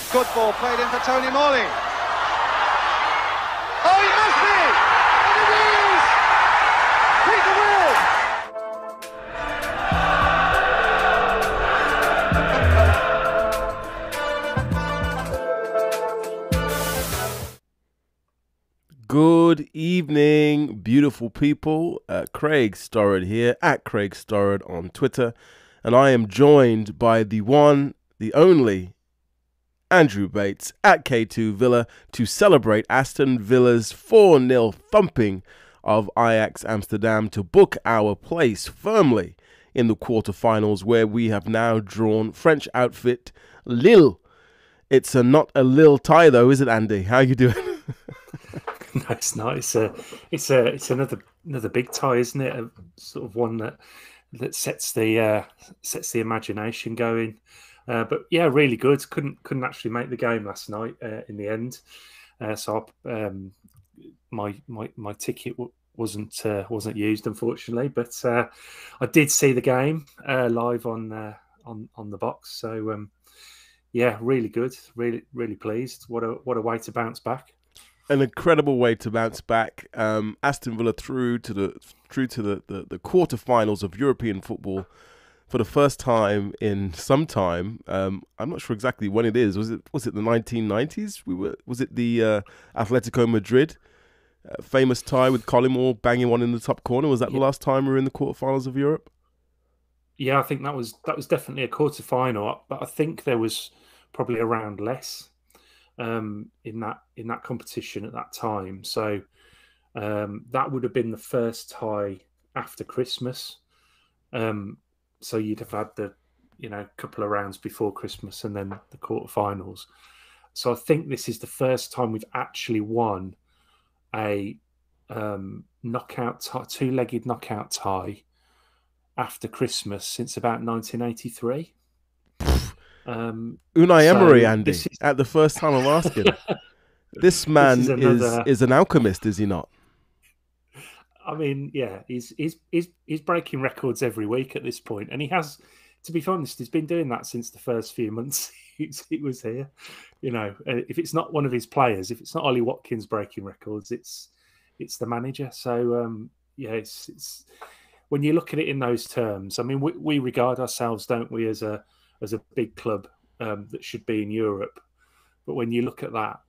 Good ball played in for Tony Morley. Oh, he must be! And it is! Peter Will! Good evening, beautiful people. Craig Storrod here, at Craig Storrod on Twitter. And I am joined by the one, the only, Andrew Bates at K2 Villa to celebrate Aston Villa's 4-0 thumping of Ajax Amsterdam to book our place firmly in the quarterfinals, where we have now drawn French outfit Lille. It's not a Lille tie though, is it, Andy? How you doing? No, it's not. It's another big tie, isn't it? A sort of one that sets the imagination going. But yeah, really good. Couldn't actually make the game last night in the end. So my ticket wasn't used, unfortunately. But I did see the game live on the box. So yeah, really good. Really pleased. What a way to bounce back. An incredible way to bounce back. Aston Villa through to the quarterfinals of European football for the first time in some time. I'm not sure exactly when it is. Was it the 1990s? Was it the Atletico Madrid famous tie with Collymore banging one in the top corner? Was that the last time we were in the quarterfinals of Europe? Yeah, I think that was definitely a quarterfinal. But I think there was probably around less in that competition at that time. So that would have been the first tie after Christmas. So you'd have had the couple of rounds before Christmas and then the quarterfinals. So I think this is the first time we've actually won a two-legged knockout tie after Christmas since about 1983. Unai Emery, Andy, at the first time I'm asking. This man is an alchemist, is he not? I mean, yeah, he's breaking records every week at this point, and he has, to be honest, he's been doing that since the first few months he was here. If it's not one of his players, if it's not Ollie Watkins breaking records, it's the manager. So yeah, it's when you look at it in those terms. I mean, we regard ourselves, don't we, as a big club that should be in Europe. But when you look at that,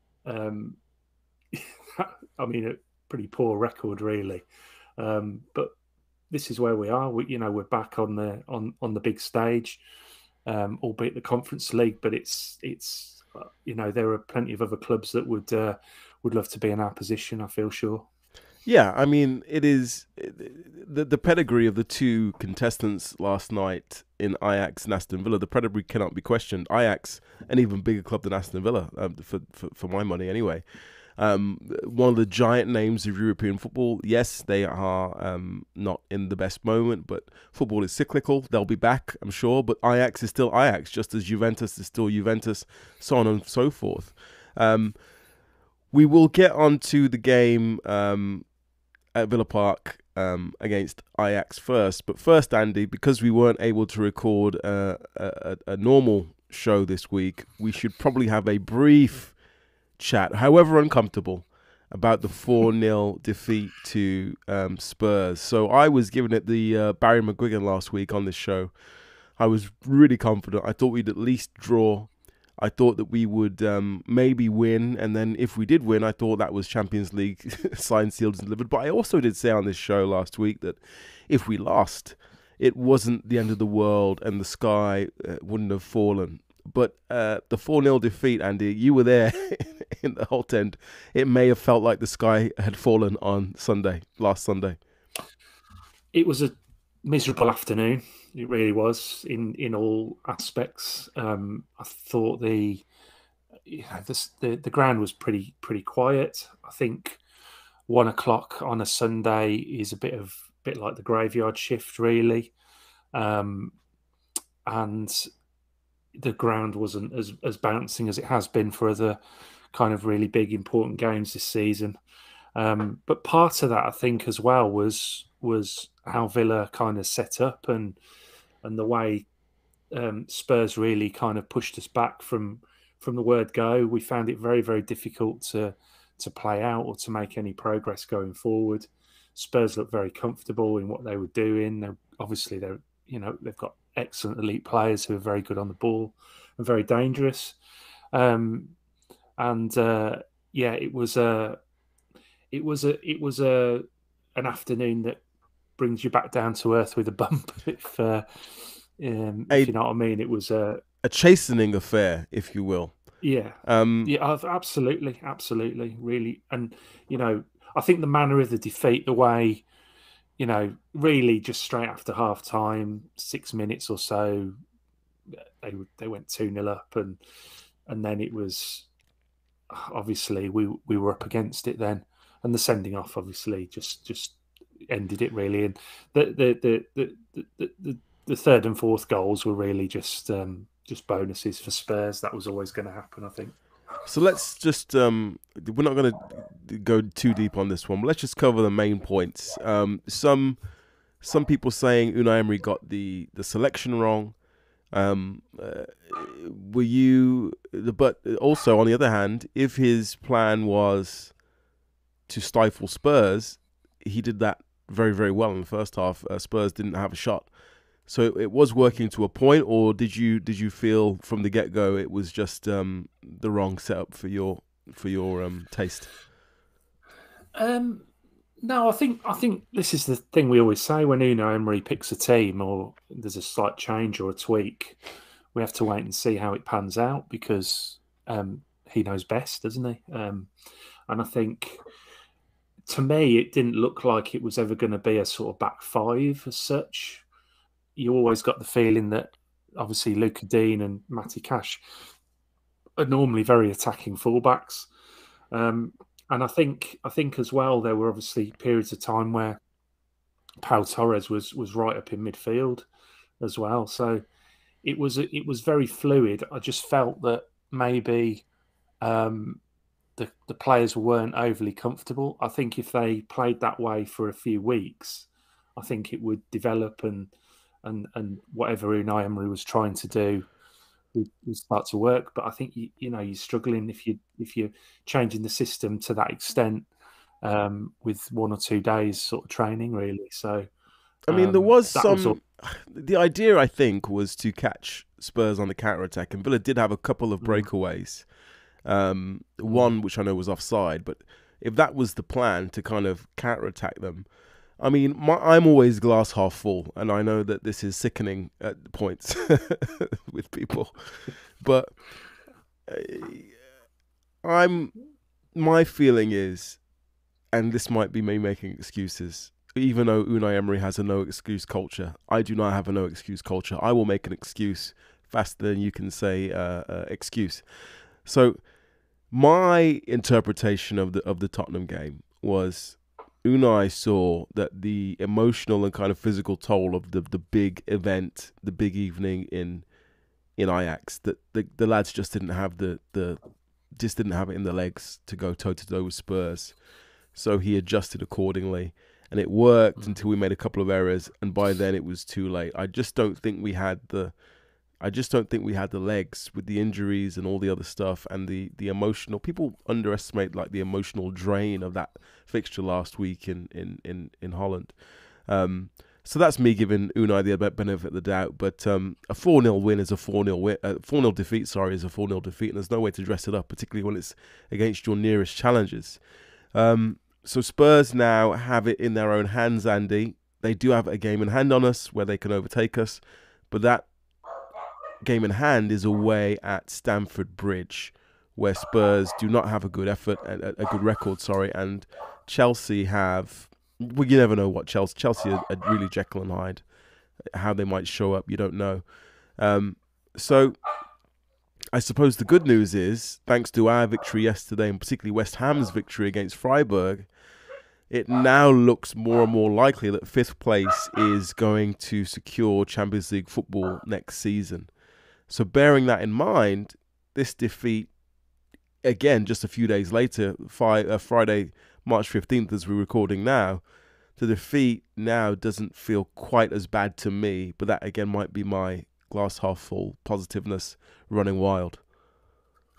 I mean, a pretty poor record, really. But this is where we are. We're back on the big stage, albeit the Conference League. But it's there are plenty of other clubs that would love to be in our position, I feel sure. Yeah, I mean, it is the pedigree of the two contestants last night in Ajax and Aston Villa. The pedigree cannot be questioned. Ajax, an even bigger club than Aston Villa, for my money anyway. One of the giant names of European football. Yes, they are not in the best moment, but football is cyclical. They'll be back, I'm sure. But Ajax is still Ajax, just as Juventus is still Juventus, so on and so forth. We will get on to the game at Villa Park against Ajax first. But first, Andy, because we weren't able to record a normal show this week, we should probably have a brief chat, however uncomfortable, about the 4-0 defeat to Spurs. So I was giving it the Barry McGuigan last week on this show. I was really confident. I thought we'd at least draw. I thought that we would maybe win, and then if we did win, I thought that was Champions League signed, sealed, and delivered. But I also did say on this show last week that if we lost, it wasn't the end of the world and the sky wouldn't have fallen. But the 4-0 defeat, Andy, you were there in the whole tent. It may have felt like the sky had fallen on last Sunday. It was a miserable afternoon. It really was in all aspects. I thought the ground was pretty quiet. I think 1 o'clock on a Sunday is a bit like the graveyard shift, really, and the ground wasn't as bouncing as it has been for other kind of really big important games this season. But part of that, I think, as well was how Villa kind of set up and the way Spurs really kind of pushed us back from from the word go. We found it very, very difficult to play out or to make any progress going forward. Spurs looked very comfortable in what they were doing. They've got excellent elite players who are very good on the ball and very dangerous. It was an afternoon that brings you back down to earth with a bump. If you know what I mean, it was a chastening affair, if you will. Yeah, absolutely, really. And I think the manner of the defeat, the way, really just straight after half time, 6 minutes or so, they went 2-0 up, and then it was obviously we were up against it then, and the sending off obviously just ended it really, and the third and fourth goals were really just bonuses for Spurs. That was always going to happen, I think. So let's just we're not going to go too deep on this one, but let's just cover the main points. Some people saying Unai Emery got the selection wrong. Were you? But also on the other hand, if his plan was to stifle Spurs, he did that very, very well in the first half. Spurs didn't have a shot. So it was working to a point, or did you feel from the get-go it was just the wrong setup for your taste? No, I think this is the thing we always say when Unai Emery picks a team or there's a slight change or a tweak. We have to wait and see how it pans out because he knows best, doesn't he? And I think, to me, it didn't look like it was ever going to be a sort of back five as such. You always got the feeling that obviously Luca Dean and Matty Cash are normally very attacking fullbacks. And I think as well, there were obviously periods of time where Pau Torres was right up in midfield as well. So it was very fluid. I just felt that maybe the players weren't overly comfortable. I think if they played that way for a few weeks, I think it would develop and whatever Unai Emery was trying to do would start to work. But I think you're struggling if you're changing the system to that extent with 1 or 2 days sort of training, really. So I mean, there was the idea, I think, was to catch Spurs on the counter attack, and Villa did have a couple of breakaways. One which I know was offside, but if that was the plan to kind of counter attack them. I mean, I'm always glass half full, and I know that this is sickening at points with people, but my feeling is, and this might be me making excuses, even though Unai Emery has a no excuse culture, I do not have a no excuse culture. I will make an excuse faster than you can say excuse. So my interpretation of the Tottenham game was, Unai saw that the emotional and kind of physical toll of the big event, the big evening in Ajax, that the lads just didn't have just didn't have it in the legs to go toe to toe with Spurs. So he adjusted accordingly, and it worked until we made a couple of errors, and by then it was too late. I just don't think we had the legs with the injuries and all the other stuff, and the emotional. People underestimate like the emotional drain of that fixture last week in Holland. So that's me giving Unai the benefit of the doubt. But a 4-0 win is a 4-0 win. 4-0 defeat, sorry, is a 4-0 defeat, and there's no way to dress it up, particularly when it's against your nearest challengers. So Spurs now have it in their own hands, Andy. They do have a game in hand on us where they can overtake us, but that game in hand is away at Stamford Bridge, where Spurs do not have a good record, and Chelsea have. Well, you never know what Chelsea are really Jekyll and Hyde. How they might show up, you don't know. So I suppose the good news is, thanks to our victory yesterday, and particularly West Ham's victory against Freiburg, it now looks more and more likely that 5th place is going to secure Champions League football next season. So bearing that in mind, this defeat, again, just a few days later, Friday, March 15th, as we're recording now, the defeat now doesn't feel quite as bad to me, but that, again, might be my glass half full positiveness running wild.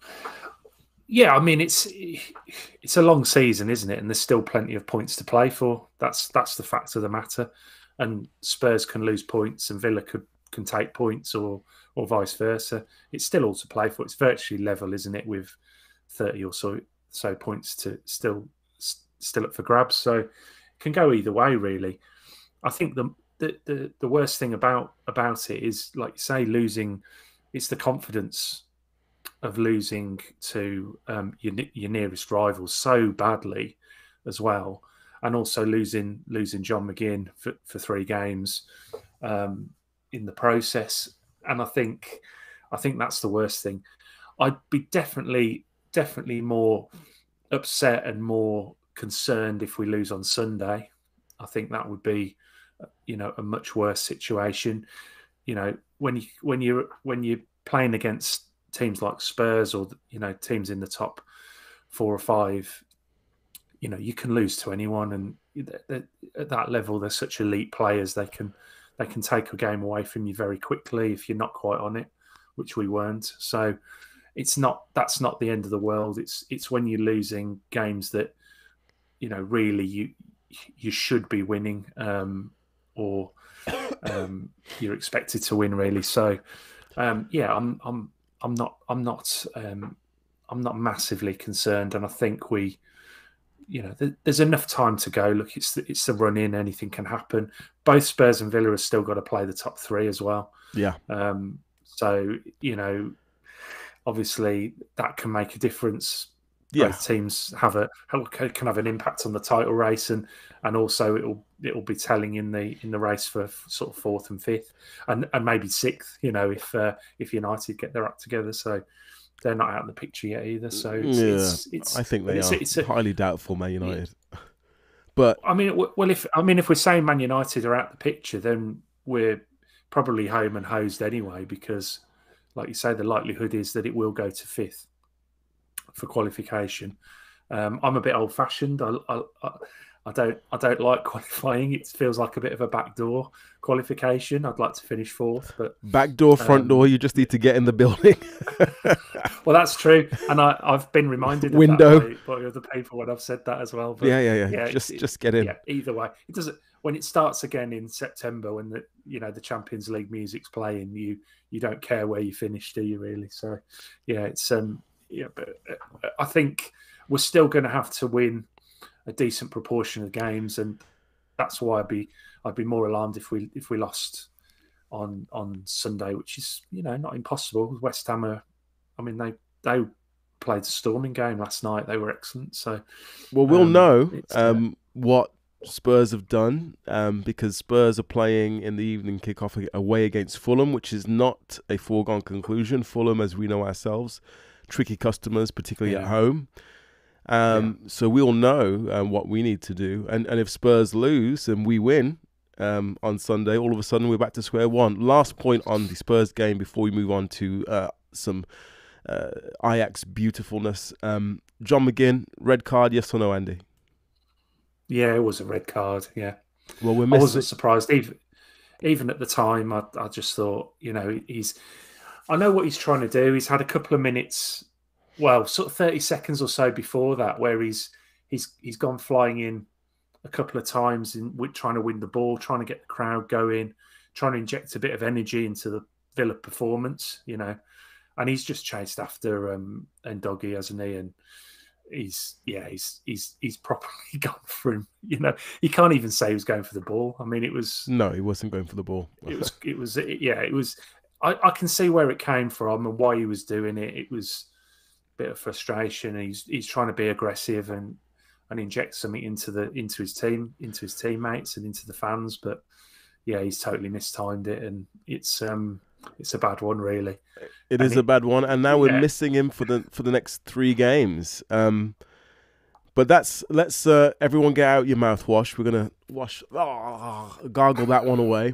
Yeah, I mean it's a long season, isn't it? And there's still plenty of points to play for. That's the fact of the matter. And Spurs can lose points, and Villa can take points, or vice versa. It's still all to play for. It's virtually level, isn't it? With 30 or so points to still up for grabs. So it can go either way, really. I think the worst thing about it is, like you say, losing. It's the confidence of losing to your nearest rivals so badly as well, and also losing John McGinn for 3 games in the process. And I think that's the worst thing. I'd be definitely more upset and more concerned if we lose on Sunday. I think that would be, a much worse situation. When you're playing against teams like Spurs, or teams in the top 4 or 5, you can lose to anyone, and at that level they're such elite players. They can take a game away from you very quickly if you're not quite on it, which we weren't. So that's not the end of the world. It's when you're losing games that really you should be winning, or you're expected to win, really. So I'm not massively concerned, and I think there's enough time to go. Look, it's the run in. Anything can happen. Both Spurs and Villa have still got to play the top 3 as well. Yeah. So obviously that can make a difference. Yeah. Both teams can have an impact on the title race, and also it'll be telling in the race for sort of 4th and 5th, and maybe 6th. If United get their act together, so they're not out of the picture yet either. So it's I think they are. It's highly doubtful, Man United. But I mean, if we're saying Man United are out the picture, then we're probably home and hosed anyway, because, like you say, the likelihood is that it will go to 5th for qualification. I'm a bit old-fashioned. I don't like qualifying. It feels like a bit of a backdoor qualification. I'd like to finish 4th, but backdoor, front door. You just need to get in the building. Well, that's true, and I've been reminded of Window that by other people when I've said that as well. But yeah. Just get in. Yeah, either way, it doesn't. When it starts again in September, when the Champions League music's playing, you don't care where you finish, do you? Really? So it's but I think we're still going to have to win a decent proportion of games, and that's why I'd be more alarmed if we lost on Sunday, which is not impossible. West Ham they played a storming game last night. They were excellent. So we'll know what Spurs have done, because Spurs are playing in the evening kickoff away against Fulham, which is not a foregone conclusion. Fulham, as we know ourselves, tricky customers, particularly at home. So we'll know what we need to do. And if Spurs lose and we win on Sunday, all of a sudden we're back to square one. Last point on the Spurs game before we move on to some Ajax beautifulness. John McGinn, red card, yes or no, Andy? Yeah, it was a red card, yeah. Well, I wasn't surprised. Even at the time, I just thought, I know what he's trying to do. He's had a couple of minutes, well, sort of 30 seconds or so before that, where he's gone flying in a couple of times trying to win the ball, trying to get the crowd going, trying to inject a bit of energy into the Villa performance, and he's just chased after Ndogi, hasn't he? And he's properly gone for him. You can't even say he was going for the ball. I mean, it was no, he wasn't going for the ball. it was. I can see where it came from and why he was doing it. It was a bit of frustration. He's trying to be aggressive and inject something into his team, into his teammates, and into the fans. But yeah, he's totally mistimed it, and it's a bad one, really. It is a bad one, and now we're missing him for the next 3 games. But let's everyone get out your mouthwash. We're gonna gargle that one away.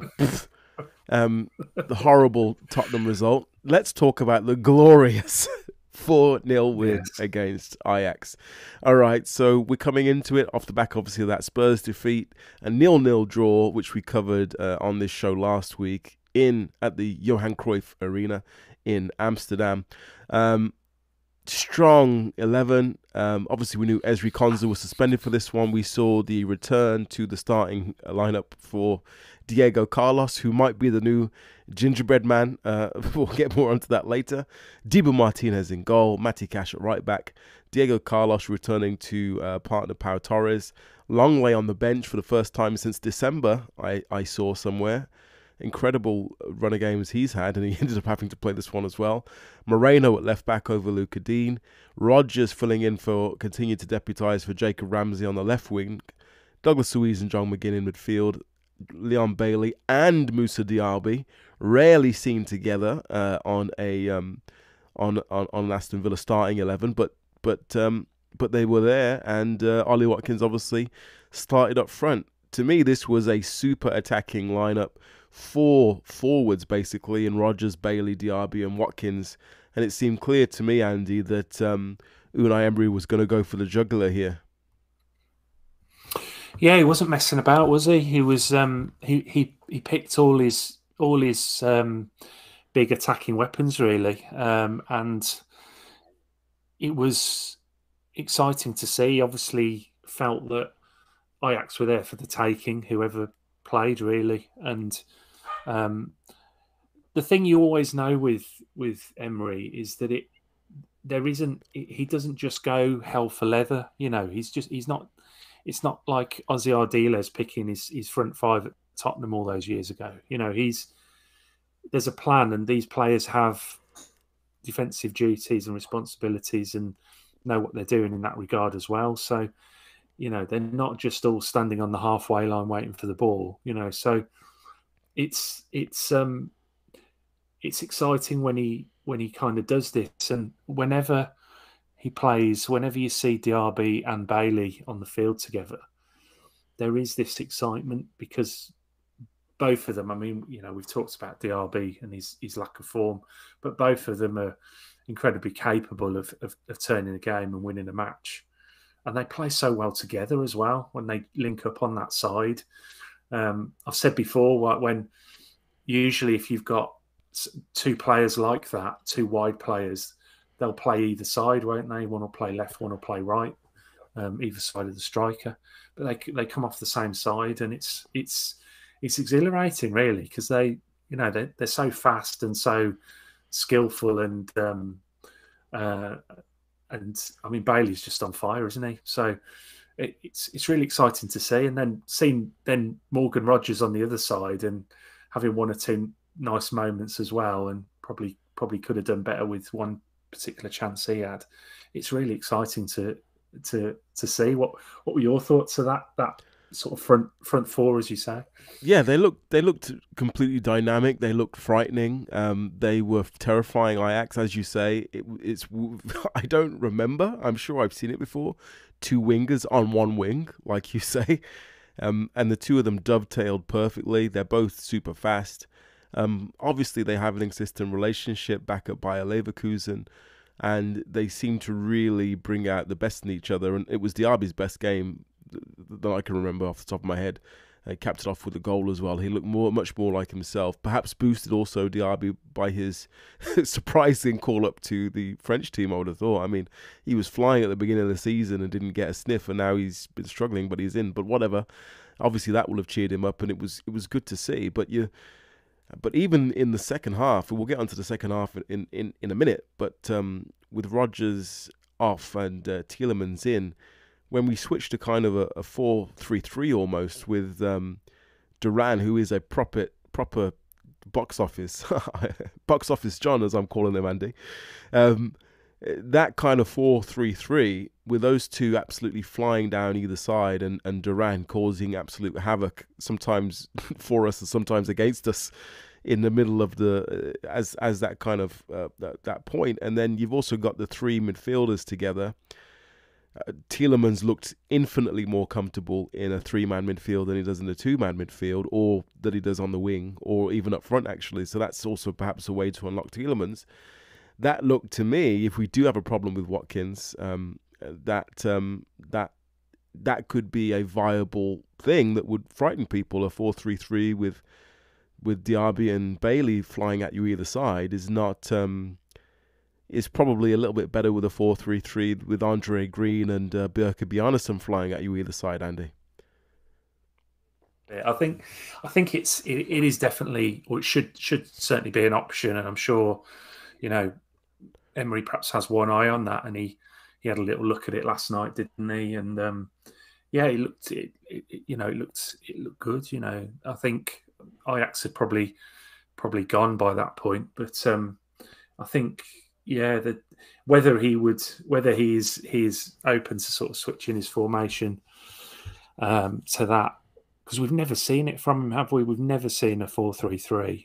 The horrible Tottenham result. Let's talk about the glorious 4-0 win against Ajax. All right, so we're coming into it off the back, obviously, of that Spurs defeat, a 0-0 draw, which we covered on this show last week at the Johan Cruyff Arena in Amsterdam. strong 11. Obviously, we knew Ezri Konsa was suspended for this one. We saw the return to the starting lineup for Diego Carlos, who might be the new gingerbread man. We'll get more onto that later. Dibu Martinez in goal. Matty Cash at right back. Diego Carlos returning to partner Pau Torres. Longley on the bench for the first time since December, I saw somewhere. Incredible run of games he's had, and he ended up having to play this one as well. Moreno at left back over Luca Dean. Rogers filling in continued to deputise for Jacob Ramsey on the left wing. Douglas Luiz and John McGinn in midfield. Leon Bailey and Moussa Diaby rarely seen together on Aston Villa starting 11, but they were there, and Ollie Watkins obviously started up front. To me, this was a super attacking lineup. 4 forwards basically in Rogers, Bailey, Diaby and Watkins, and it seemed clear to me, Andy, that Unai Emery was going to go for the jugular here. Yeah, he wasn't messing about, was he? He was he picked all his big attacking weapons really, and it was exciting to see. Obviously, felt that Ajax were there for the taking, whoever played really, and the thing you always know with Emery is that he doesn't just go hell for leather. You know, he's not. It's not like Ozzy Ardiles picking his front five at Tottenham all those years ago. You know, there's a plan, and these players have defensive duties and responsibilities, and know what they're doing in that regard as well. So, you know, they're not just all standing on the halfway line waiting for the ball. You know, so it's exciting when he kind of does this, and whenever you see Diaby and Bailey on the field together, there is this excitement because both of them, I mean, you know, we've talked about Diaby and his lack of form, but both of them are incredibly capable of turning a game and winning a match. And they play so well together as well when they link up on that side. I've said before, when usually if you've got 2 players like that, 2 wide players, they'll play either side, won't they? One will play left, one will play right, either side of the striker. But they come off the same side, and it's exhilarating, really, because they're so fast and so skillful, and I mean, Bailey's just on fire, isn't he? So it's really exciting to see, and then seeing Morgan Rogers on the other side and having 1 or 2 nice moments as well, and probably could have done better with one particular chance he had. It's really exciting to see. What were your thoughts of that sort of front 4, as you say? Yeah, they looked completely dynamic. They looked frightening. They were terrifying Ajax, as you say. It's I don't remember. I'm sure I've seen it before. 2 wingers on 1 wing, like you say, and the 2 of them dovetailed perfectly. They're both super fast. Obviously, they have an existing relationship back at Bayer Leverkusen, and they seem to really bring out the best in each other. And it was Diaby's best game that I can remember off the top of my head. He capped it off with a goal as well. He looked much more like himself. Perhaps boosted also Diaby by his surprising call-up to the French team, I would have thought. I mean, he was flying at the beginning of the season and didn't get a sniff, and now he's been struggling, but he's in. But whatever. Obviously, that will have cheered him up, and it was good to see. But even in the second half, we'll get onto the second half in a minute, but with Rogers off and Tielemans in, when we switched to kind of a 4-3-3 almost with Duran, who is a proper box office John, as I'm calling him, Andy, that kind of 4-3-3 with those 2 absolutely flying down either side, and Duran causing absolute havoc, sometimes for us and sometimes against us, in the middle of the as that kind of that point. And then you've also got the 3 midfielders together. Tielemans looked infinitely more comfortable in a 3-man midfield than he does in a 2-man midfield, or that he does on the wing, or even up front, actually. So that's also perhaps a way to unlock Tielemans. That looked to me, if we do have a problem with Watkins, that could be a viable thing that would frighten people. A 4-3-3 with Diaby and Bailey flying at you either side is not is probably a little bit better with a 4-3-3 with Andre Green and Bjarke Bjarnason flying at you either side, Andy. Yeah, I think it is definitely, or it should certainly be an option, and I'm sure, you know, Emery perhaps has one eye on that, and he had a little look at it last night, didn't he? And yeah, it looked good. You know, I think Ajax had probably gone by that point, but I think that whether he is open to sort of switching his formation to that, because we've never seen it from him, have we? We've never seen a 4-3-3.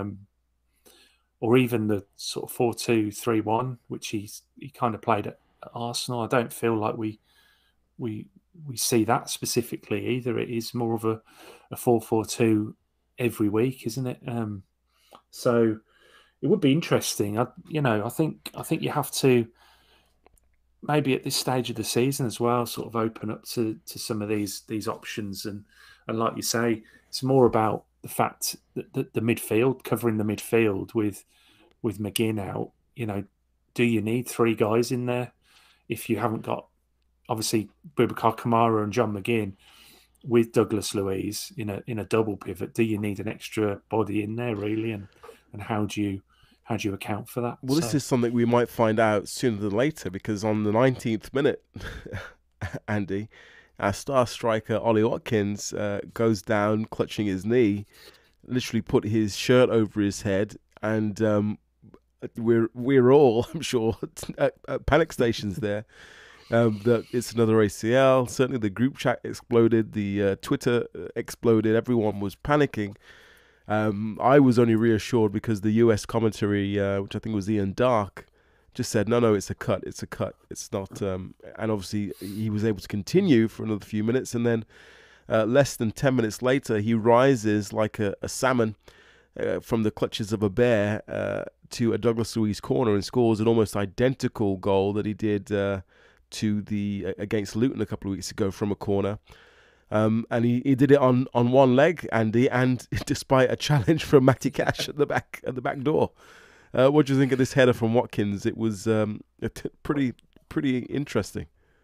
Or even the sort of 4-2-3-1, which he kind of played at Arsenal. I don't feel like we see that specifically either. It is more of a 4-4-2 every week, isn't it? So it would be interesting. I think you have to maybe at this stage of the season as well, sort of open up to some of these options, and like you say, it's more about the fact that the midfield, covering the midfield with McGinn out, you know, do you need three guys in there if you haven't got, obviously, Boubacar Kamara and John McGinn with Douglas Luiz in a double pivot? Do you need an extra body in there really? And how do you account for that? Well, this is something we might find out sooner than later, because on the 19th minute, Andy, our star striker Ollie Watkins goes down clutching his knee, literally put his shirt over his head, and we're all, I'm sure, at panic stations there. That it's another ACL. Certainly the group chat exploded, the Twitter exploded, everyone was panicking. I was only reassured because the US commentary, which I think was Ian Dark, just said, no, it's a cut, it's not, and obviously he was able to continue for another few minutes, and then less than 10 minutes later, he rises like a salmon from the clutches of a bear to a Douglas Luiz corner and scores an almost identical goal that he did to the against Luton a couple of weeks ago from a corner. And he did it on one leg, Andy, and despite a challenge from Matty Cash at the back door. What do you think of this header from Watkins? It was pretty interesting.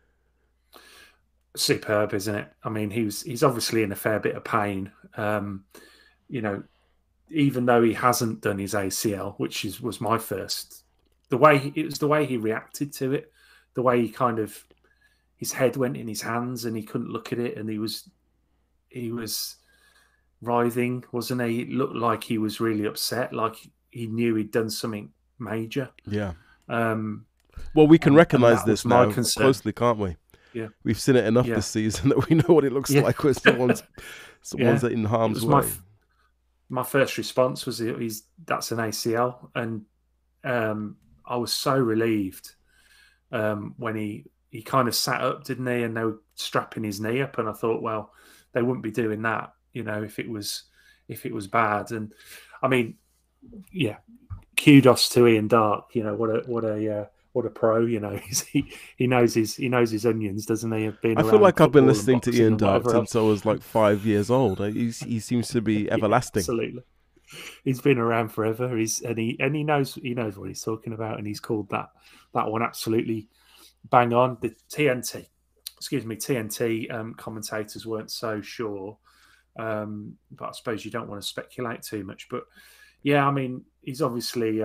Superb, isn't it? I mean, he's obviously in a fair bit of pain. You know, even though he hasn't done his ACL, which was my first. The way he reacted to it, the way he kind of, his head went in his hands and he couldn't look at it, and he was writhing, wasn't he? It looked like he was really upset, like he knew he'd done something major. Yeah. Well, we can recognise this now closely, can't we? Yeah. We've seen it enough this season that we know what it looks like when someone's in harm's way. My first response was, that's an ACL, and I was so relieved when he kind of sat up, didn't he? And they were strapping his knee up, and I thought, well, they wouldn't be doing that, you know, if it was bad. And I mean, yeah, kudos to Ian Dark. You know, what a pro. You know, he knows his onions, doesn't he? I feel like I've been listening to Ian Dark since I was like 5 years old. He seems to be everlasting. Yeah, absolutely. He's been around forever. He knows what he's talking about, and he's called that one absolutely bang on. The TNT commentators weren't so sure, but I suppose you don't want to speculate too much. But yeah, I mean, he's obviously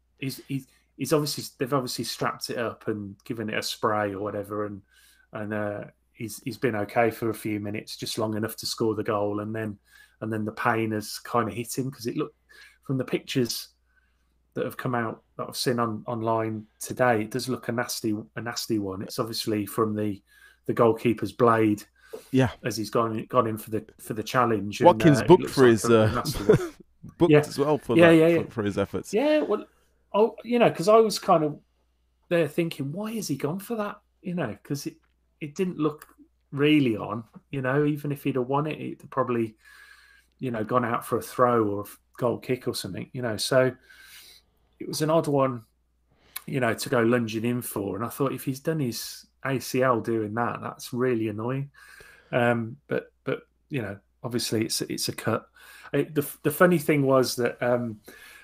they've obviously strapped it up and given it a spray or whatever, and he's been okay for a few minutes, just long enough to score the goal, and then the pain has kind of hit him, because it looked, from the pictures that have come out that I've seen online today, it does look a nasty one. It's obviously from the goalkeeper's blade. Yeah, as he's gone in for the challenge. Watkins booked for his booked as well for for his efforts. Yeah, well, because I was kind of there thinking, why has he gone for that? You know, because it didn't look really on. You know, even if he'd have won it, it'd probably, you know, gone out for a throw or a goal kick or something. You know, so it was an odd one, you know, to go lunging in for. And I thought, if he's done his ACL doing that, that's really annoying. But you know, obviously it's a cut. The funny thing was that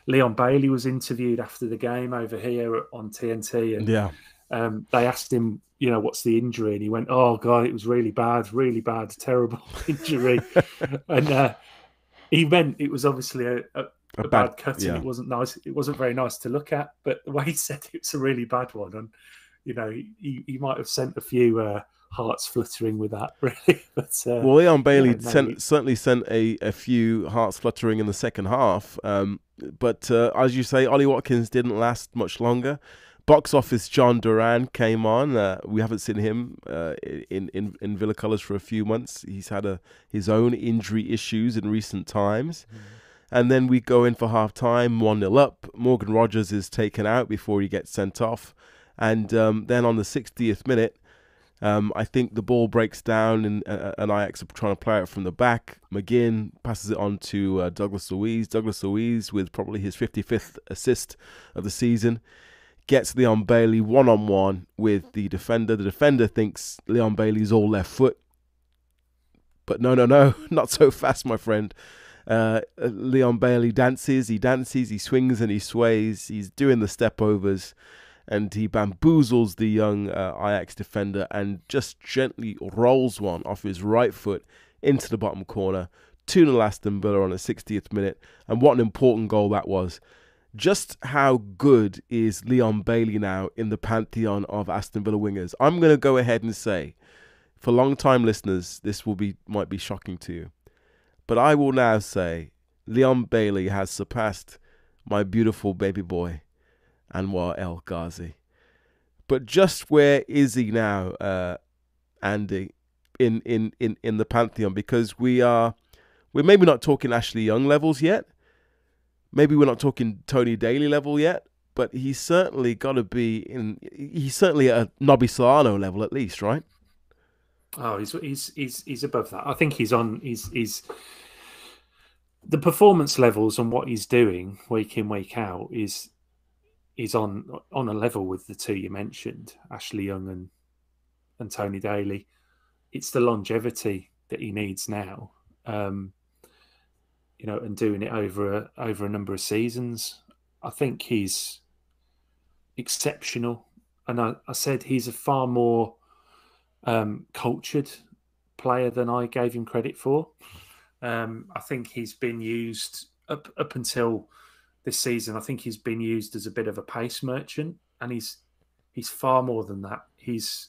Leon Bailey was interviewed after the game over here on TNT, and yeah, they asked him, what's the injury, and he went, "Oh God, it was really bad, terrible injury," and he meant it was obviously a bad cut, and it wasn't nice. It wasn't very nice to look at, but the way he said it's a really bad one, and he might have sent a few hearts fluttering with that, really. But well, Leon Bailey certainly sent a few hearts fluttering in the second half. But as you say, Ollie Watkins didn't last much longer. Box office John Duran came on. We haven't seen him in Villa colours for a few months. He's had his own injury issues in recent times. And then we go in for half-time, 1-0 up. Morgan Rogers is taken out before he gets sent off. And then on the 60th minute, I think the ball breaks down and Ajax are trying to play it from the back. McGinn passes it on to Douglas Luiz. Douglas Luiz, with probably his 55th assist of the season, gets Leon Bailey one-on-one with the defender. The defender thinks Leon Bailey's all left foot. But no, not so fast, my friend. Leon Bailey dances, he swings and he sways. He's doing the step-overs. And he bamboozles the young Ajax defender and just gently rolls one off his right foot into the bottom corner. 2-0 Aston Villa on the 60th minute. And what an important goal that was. Just how good is Leon Bailey now in the pantheon of Aston Villa wingers? I'm going to go ahead and say, for long-time listeners, this might be shocking to you. But I will now say, Leon Bailey has surpassed my beautiful baby boy, Anwar El Ghazi. But just where is he now, Andy, in the pantheon? Because we're maybe not talking Ashley Young levels yet. Maybe we're not talking Tony Daly level yet. But he's certainly got to be he's certainly at a Nobby Solano level at least, right? Oh, he's above that. I think he's the performance levels and what he's doing week in, week out is on a level with the two you mentioned, Ashley Young and Tony Daly. It's the longevity that he needs now, and doing it over a number of seasons. I think he's exceptional, and I said he's a far more cultured player than I gave him credit for. I think he's been used up until this season. I think he's been used as a bit of a pace merchant, and he's far more than that. His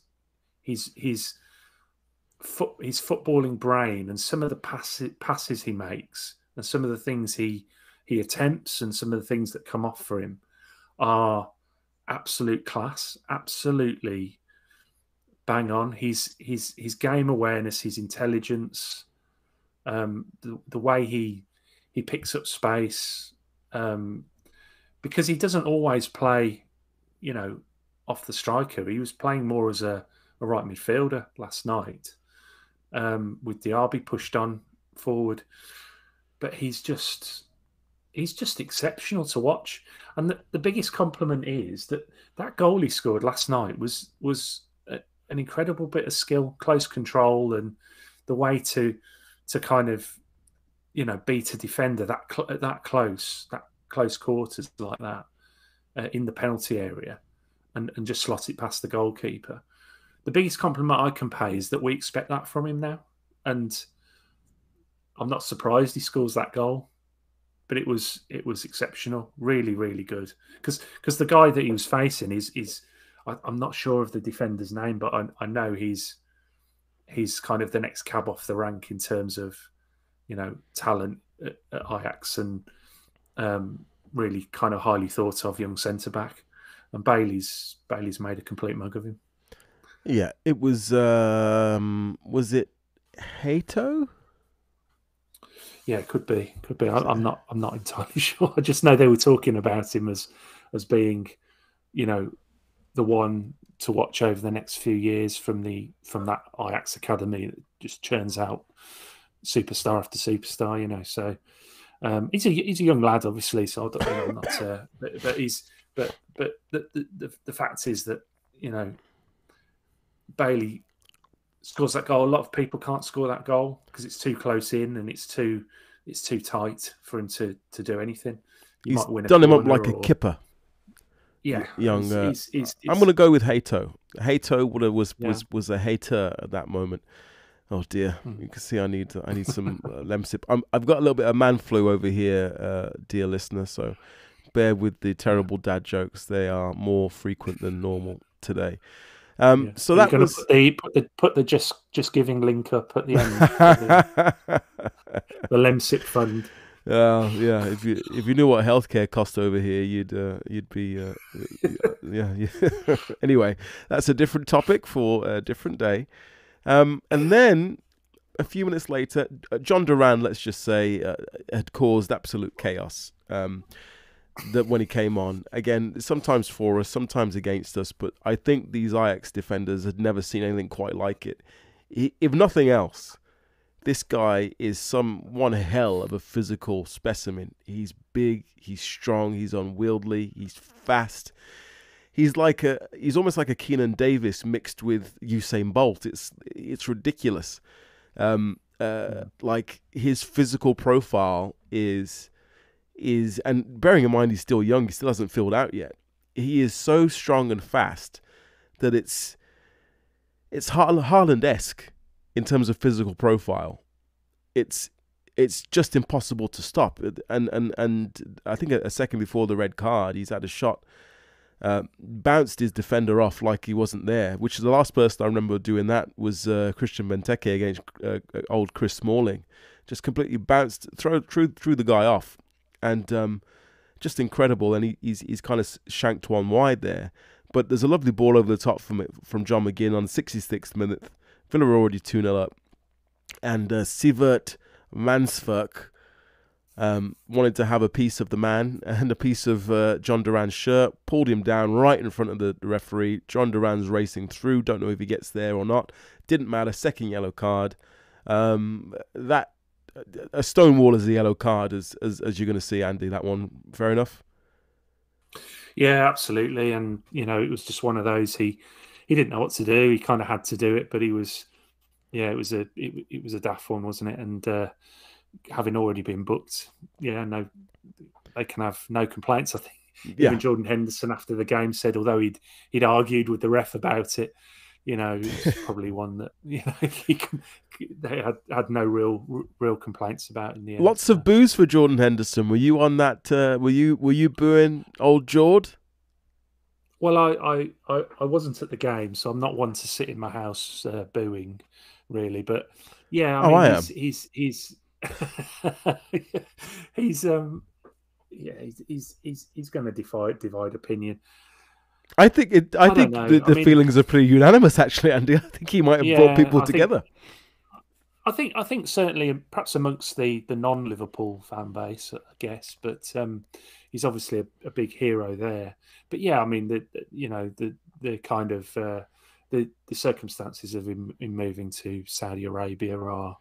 footballing brain and some of the passes he makes and some of the things he attempts and some of the things that come off for him are absolute class, absolutely bang on. His game awareness, his intelligence, the way he picks up space, because he doesn't always play, off the striker. He was playing more as a right midfielder last night, with Diaby pushed on forward. But he's just exceptional to watch. And the biggest compliment is that goal he scored last night was an incredible bit of skill, close control, and the way to kind of, beat a defender that close quarters like that in the penalty area and just slot it past the goalkeeper. The biggest compliment I can pay is that we expect that from him now. And I'm not surprised he scores that goal, but it was exceptional, really, really good. Because the guy that he was facing is I'm not sure of the defender's name, but I know he's kind of the next cab off the rank in terms of, talent at Ajax, and really kind of highly thought of young centre back. And Bailey's made a complete mug of him. Yeah, it was it Hato? Yeah, it could be. I'm not entirely sure. I just know they were talking about him as being, the one to watch over the next few years from that Ajax academy that just churns out superstar after superstar. So he's a young lad, obviously. So I'm not. But the fact is that Bailey scores that goal. A lot of people can't score that goal because it's too close in and it's too tight for him to do anything. you He's might win a done him up corner like a or, kipper. yeah. Young. It's I'm going to go with Hato. Hato Yeah. was a hater at that moment. Oh dear, you can see I need some Lemsip. I've got a little bit of man flu over here, dear listener. So bear with the terrible dad jokes. They are more frequent than normal today. So that was put the just giving link up at the end. For the Lemsip fund. Yeah. If you knew what healthcare cost over here, you'd be yeah. Anyway, that's a different topic for a different day. And then a few minutes later, John Duran, let's just say, had caused absolute chaos. That when he came on, again, sometimes for us, sometimes against us, but I think these Ajax defenders had never seen anything quite like it. If nothing else, this guy is one hell of a physical specimen. He's big, he's strong, he's unwieldy, he's fast. He's almost like a Keenan Davis mixed with Usain Bolt. It's ridiculous. Like his physical profile is, and bearing in mind he's still young, he still hasn't filled out yet. He is so strong and fast that it's Haaland-esque in terms of physical profile. It's just impossible to stop. And I think a second before the red card, he's had a shot. Bounced his defender off like he wasn't there, which is the last person I remember doing that was Christian Benteke against old Chris Smalling. Just completely bounced, threw the guy off, and just incredible. And he's kind of shanked one wide there. But there's a lovely ball over the top from John McGinn on the 66th minute. Villa are already 2-0 up, and Sivert Mansverk wanted to have a piece of the man and a piece of John Duran's shirt, pulled him down right in front of the referee. John Duran's racing through, don't know if he gets there or not. Didn't matter, second yellow card. That a stonewall is a yellow card, as you're going to see, Andy. That one, fair enough? Yeah, absolutely. And, it was just one of those, he didn't know what to do. He kind of had to do it, but it was a daft one, wasn't it? And having already been booked, no, they can have no complaints. I think even Jordan Henderson after the game said, although he'd argued with the ref about it, it's probably one that they had no real complaints about in the end. Lots of boos for Jordan Henderson. Were you on that? Were you booing old Jord? Well, I wasn't at the game, so I'm not one to sit in my house booing, really. But yeah, I am. He's he's going to divide opinion. I think the feelings are pretty unanimous, actually, Andy. I think he might have brought people together. I think certainly, perhaps amongst the non-Liverpool fan base, I guess, but he's obviously a big hero there. But yeah, I mean, the kind of the circumstances of him moving to Saudi Arabia are,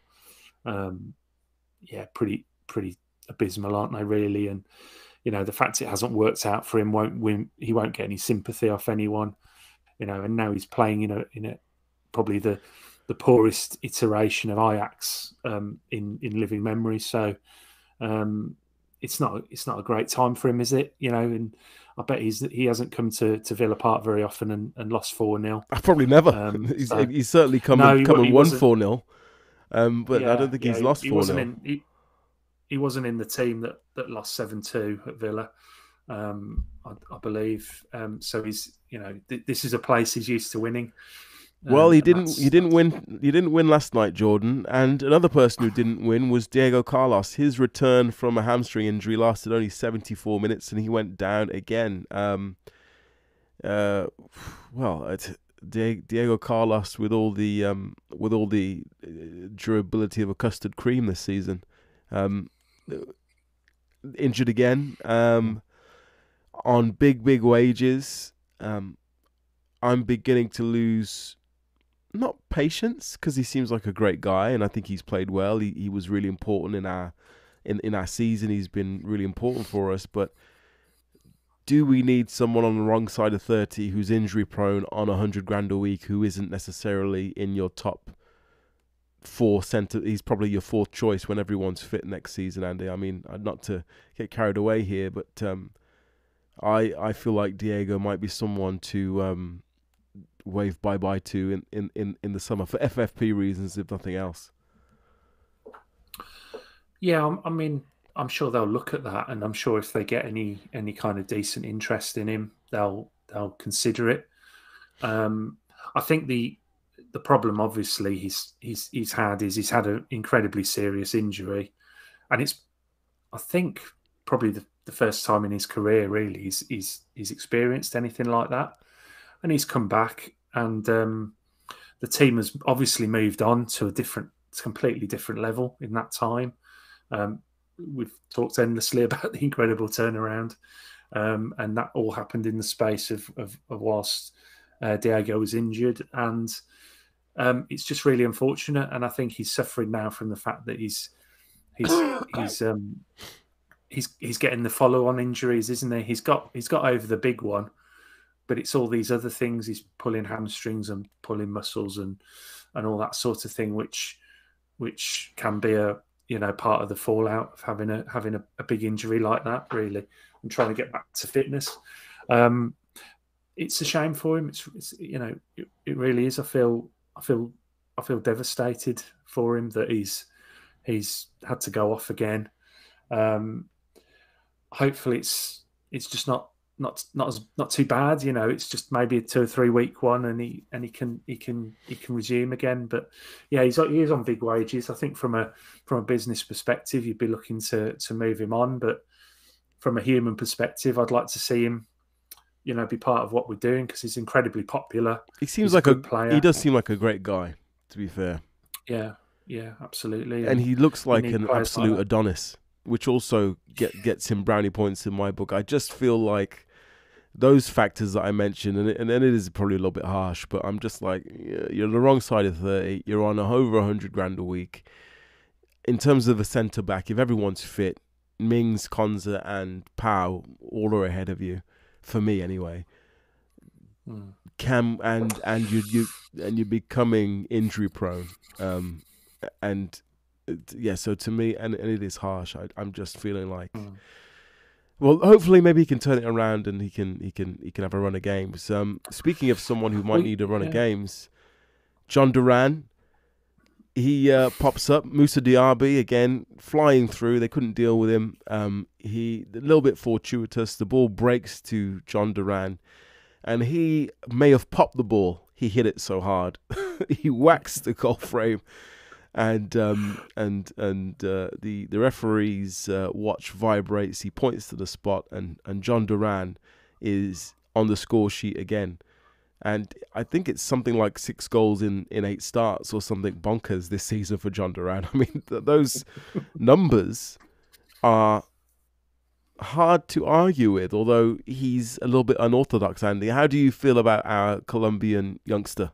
pretty abysmal, aren't they? Really, and the fact it hasn't worked out for him he won't get any sympathy off anyone, and now he's playing in a probably the poorest iteration of Ajax in living memory. So it's not a great time for him, is it? And I bet he hasn't come to Villa Park very often and lost 4-0. Probably never. He's certainly come and won 4-0. But I don't think he's lost 4-0. He wasn't in the team that lost 7-2 at Villa, I believe. So he's, this is a place he's used to winning. Well, he didn't win last night, Jordan. And another person who didn't win was Diego Carlos. His return from a hamstring injury lasted only 74 minutes, and he went down again. Diego Carlos with all the durability of a custard cream this season. Injured again, on big wages. I'm beginning to lose, not patience, because he seems like a great guy and I think he's played well. He was really important in our season. He's been really important for us. But do we need someone on the wrong side of 30 who's injury prone on 100 grand a week, who isn't necessarily in your top He's probably your fourth choice when everyone's fit next season, Andy. I mean, not to get carried away here, but I feel like Diego might be someone to wave bye-bye to in the summer for FFP reasons, if nothing else. Yeah, I mean, I'm sure they'll look at that, and I'm sure if they get any kind of decent interest in him, they'll consider it. I think the problem, obviously, he's had an incredibly serious injury, and it's, I think, probably the first time in his career really he's experienced anything like that, and he's come back, and the team has obviously moved on to a completely different level in that time. We've talked endlessly about the incredible turnaround, and that all happened in the space of whilst Diego was injured, and it's just really unfortunate. And I think he's suffering now from the fact that he's getting the follow-on injuries, isn't he? He's got over the big one, but it's all these other things. He's pulling hamstrings and pulling muscles and all that sort of thing, which can be a part of the fallout of having a big injury like that, really, and trying to get back to fitness. It's a shame for him. It really is. I feel devastated for him that he's had to go off again. Hopefully it's just not too bad. It's just maybe a 2 or 3 week one, and he can resume again. But yeah, he is on big wages. I think from a business perspective, you'd be looking to move him on, but from a human perspective, I'd like to see him, be part of what we're doing, because he's incredibly popular. He's like a good player. He does seem like a great guy, to be fair. Yeah, absolutely. And he looks like an absolute Adonis, which also gets him brownie points in my book. I just feel like those factors that I mentioned, and then it is probably a little bit harsh, but I'm just like, you're on the wrong side of 30. You're on over 100 grand a week. In terms of a centre back, if everyone's fit, Mings, Konza, and Pau all are ahead of you, for me anyway. You're becoming injury prone, and yeah. So to me, and it is harsh. I'm just feeling like, well, hopefully maybe he can turn it around and he can have a run of games. Speaking of someone who might need a run of games, John Duran. He pops up. Moussa Diaby again flying through. They couldn't deal with him. He a little bit fortuitous. The ball breaks to John Duran, and he may have popped the ball. He hit it so hard, he waxed the goal frame, and the referee's watch vibrates. He points to the spot, and John Duran is on the score sheet again. And I think it's something like 6 goals in 8 starts or something bonkers this season for John Duran. I mean, those numbers are hard to argue with, although he's a little bit unorthodox, Andy. How do you feel about our Colombian youngster?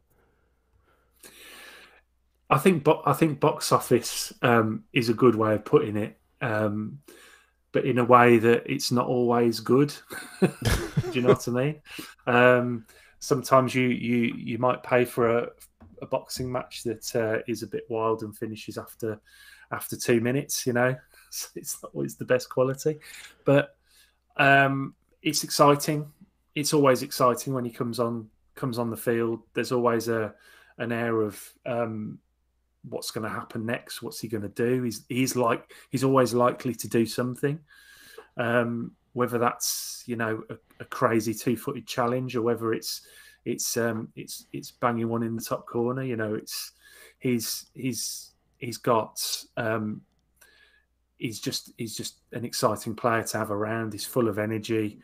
I think box office is a good way of putting it, but in a way that it's not always good. Do you know what I mean? Sometimes you might pay for a boxing match that is a bit wild and finishes after 2 minutes. So it's not always the best quality, but it's exciting. It's always exciting when he comes on the field. There's always an air of what's going to happen next. What's he going to do? He's always likely to do something. Whether that's a crazy 2-footed challenge, or whether it's banging one in the top corner. He's just an exciting player to have around. He's full of energy.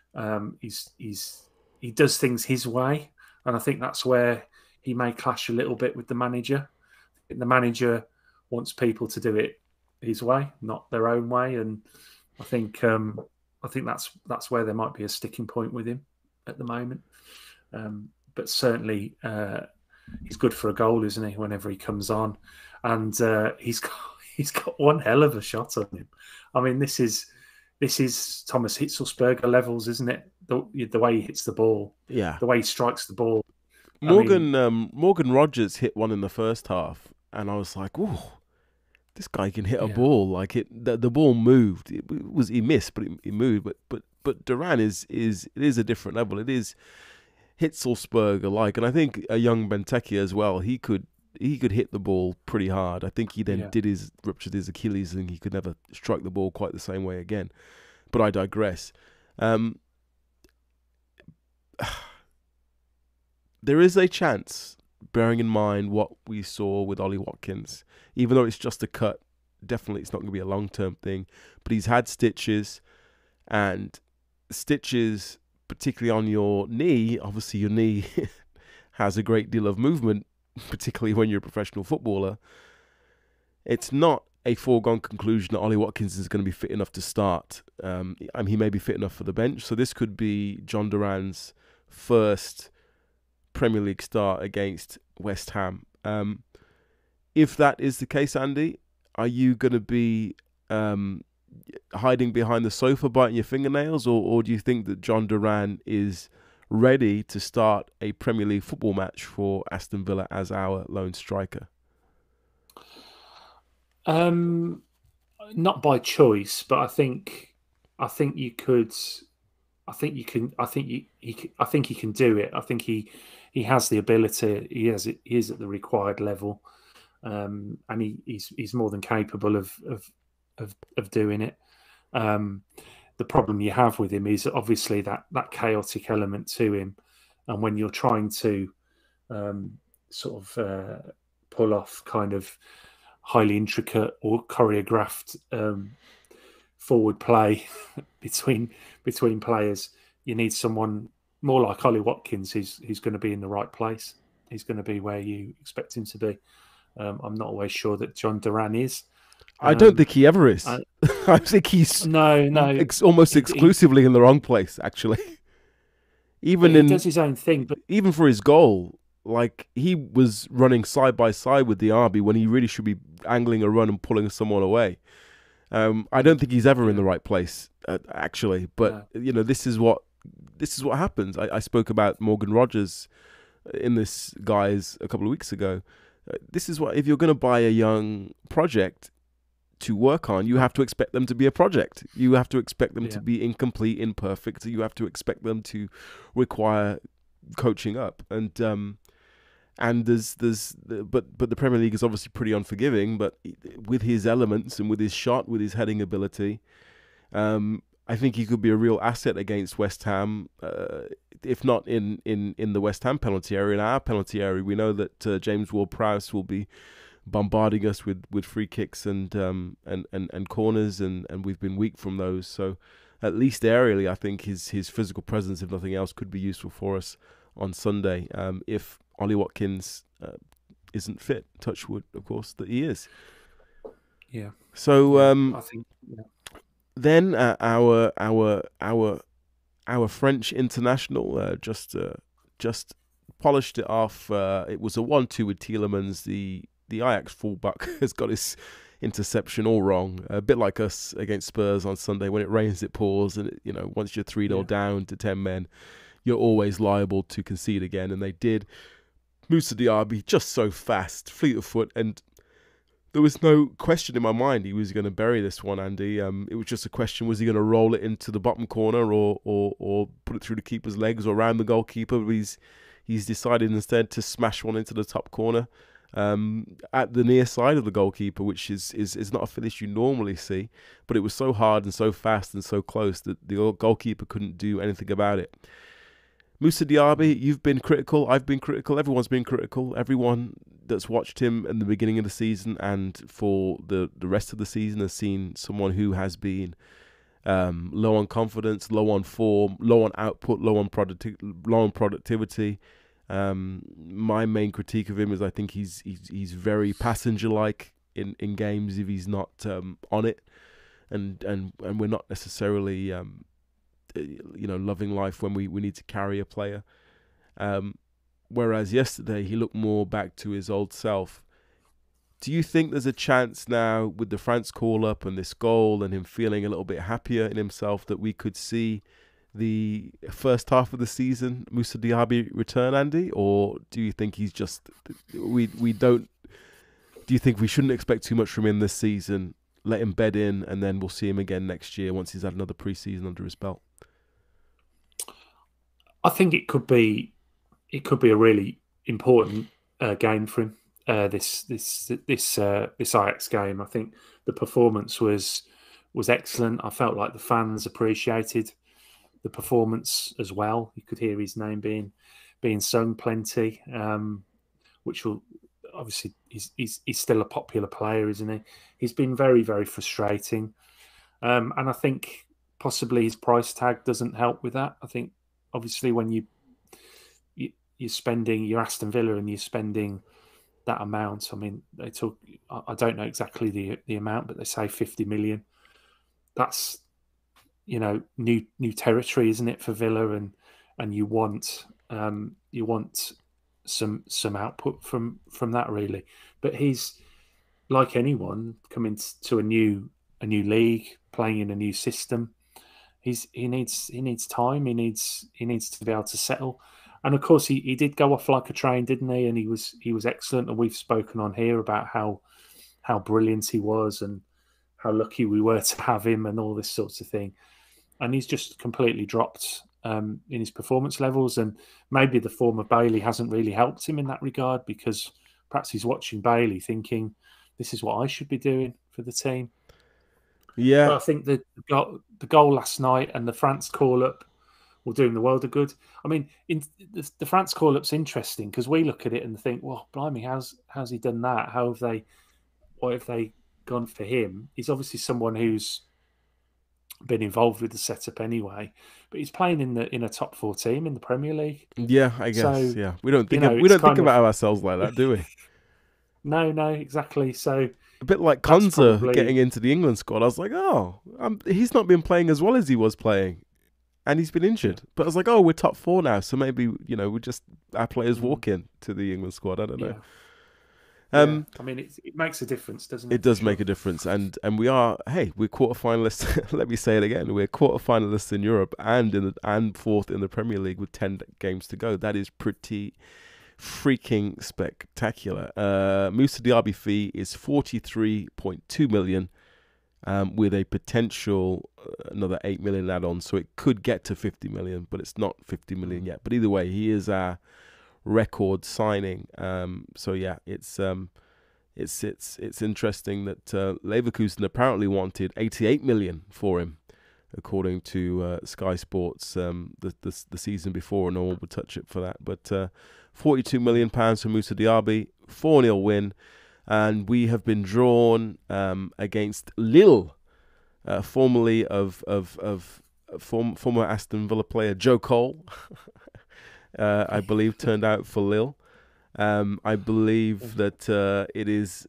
He does things his way, and I think that's where he may clash a little bit with the manager. The manager wants people to do it his way, not their own way, and I think that's where there might be a sticking point with him at the moment. But certainly he's good for a goal, isn't he? Whenever he comes on, and he's got one hell of a shot on him. I mean, this is Thomas Hitzelsberger levels, isn't it? The way he hits the ball, the way he strikes the ball. Morgan Rogers hit one in the first half and I was like, "Oh, this guy can hit a Yeah. ball." Like the ball moved. He missed, but it moved. But Duran is a different level. It is Hitzelsberger like, and I think a young Benteke as well. He could hit the ball pretty hard. I think he then ruptured his Achilles, and he could never strike the ball quite the same way again. But I digress. There is a chance, bearing in mind what we saw with Ollie Watkins, even though it's just a cut, definitely it's not going to be a long-term thing, but he's had stitches, and stitches, particularly on your knee, obviously your knee has a great deal of movement, particularly when you're a professional footballer. It's not a foregone conclusion that Ollie Watkins is going to be fit enough to start. He may be fit enough for the bench, so this could be John Duran's first Premier League start against West Ham. If that is the case, Andy, are you going to be hiding behind the sofa, biting your fingernails, or do you think that John Duran is ready to start a Premier League football match for Aston Villa as our lone striker? Not by choice, but I think you could. I think you can. I think he can do it. I think he has the ability. He is at the required level, and he's more than capable of doing it. The problem you have with him is obviously that chaotic element to him, and when you're trying to pull off kind of highly intricate or choreographed forward play between players, you need someone more like Ollie Watkins who's going to be in the right place. He's going to be where you expect him to be. I'm not always sure that John Duran is. I don't think he ever is. I think he's almost exclusively in the wrong place, actually. He does his own thing, but even for his goal, like he was running side by side with Diaby when he really should be angling a run and pulling someone away. I don't think he's ever in the right place, actually. But this is what happens. I spoke about Morgan Rogers in this, guys, a couple of weeks ago. This is what, if you're going to buy a young project to work on, you have to expect them to be a project. You have to expect them to be incomplete, imperfect. You have to expect them to require coaching up. And there's but the Premier League is obviously pretty unforgiving. But with his elements and with his shot, with his heading ability, I think he could be a real asset against West Ham. If not in the West Ham penalty area, in our penalty area, we know that James Ward-Prowse will be bombarding us with free kicks and corners, and we've been weak from those. So at least aerially, I think his physical presence, if nothing else, could be useful for us on Sunday. If Ollie Watkins isn't fit, touch wood, of course, that he is. Yeah. So I think. Yeah. Then our French international just polished it off. It was a 1-2 with Tielemans. The Ajax fullback has got his interception all wrong. A bit like us against Spurs on Sunday. When it rains, it pours, and once you're 3-0 down to 10 men, you're always liable to concede again. And they did. Moussa Diaby just so fast, fleet of foot, and there was no question in my mind he was going to bury this one, Andy. It was just a question: was he going to roll it into the bottom corner, or put it through the keeper's legs, or around the goalkeeper? But he's decided instead to smash one into the top corner, at the near side of the goalkeeper, which is not a finish you normally see. But it was so hard and so fast and so close that the goalkeeper couldn't do anything about it. Moussa Diaby, you've been critical, I've been critical, everyone's been critical. Everyone that's watched him in the beginning of the season and for the rest of the season has seen someone who has been low on confidence, low on form, low on output, low on productivity. My main critique of him is I think he's very passenger-like in games if he's not on it, and we're not necessarily loving life when we need to carry a player. Whereas yesterday he looked more back to his old self. Do you think there's a chance now with the France call-up and this goal and him feeling a little bit happier in himself that we could see the first half of the season Moussa Diaby return, Andy? Or do you think he's just do do you think we shouldn't expect too much from him this season? Let him bed in, and then we'll see him again next year once he's had another pre-season under his belt. I think it could be a really important game for him. This Ajax game. I think the performance was excellent. I felt like the fans appreciated the performance as well. You could hear his name being sung plenty, which will obviously he's still a popular player, isn't he? He's been very, very frustrating, and I think possibly his price tag doesn't help with that. I think obviously when you're spending, you're Aston Villa and you're spending that amount. I mean, they talk. I don't know exactly the amount, but they say 50 million. That's new territory, isn't it, for Villa? And you want some output from that, really. But he's like anyone coming to a new league, playing in a new system. He needs time. He needs to be able to settle. And of course, he did go off like a train, didn't he? And he was excellent. And we've spoken on here about how brilliant he was and how lucky we were to have him and all this sorts of thing. And he's just completely dropped in his performance levels. And maybe the form of Bailey hasn't really helped him in that regard, because perhaps he's watching Bailey thinking, this is what I should be doing for the team. Yeah. But I think the goal last night and the France call-up will do him the world of good. I mean, the France call-up's interesting because we look at it and think, well, blimey, how's he done that? Why have they gone for him? He's obviously someone who's been involved with the setup anyway, but he's playing in a top 4 team in the Premier League. Yeah, I guess. So, yeah, we don't think about ourselves like that, do we? No, exactly. So a bit like Konza getting into the England squad. I was like, he's not been playing as well as he was playing, and he's been injured. But I was like, we're top 4 now, so maybe we just our players walk in to the England squad. I don't know. I mean, it makes a difference, doesn't it? It does make a difference, and we're quarterfinalists. Let me say it again: we're quarterfinalists in Europe and 4th in the Premier League with 10 games to go. That is pretty freaking spectacular. Moussa Diaby fee is 43.2 million, with a potential another 8 million add-on, so it could get to 50 million, but it's not 50 million yet. But either way, he is our record signing. So yeah, it's interesting that Leverkusen apparently wanted 88 million for him, according to Sky Sports, the season before, and no one would touch it for that. But 42 million pounds for Moussa Diaby, 4-0 win, and we have been drawn against Lille, formerly of former Aston Villa player Joe Cole. I believe turned out for Lille. I believe that it is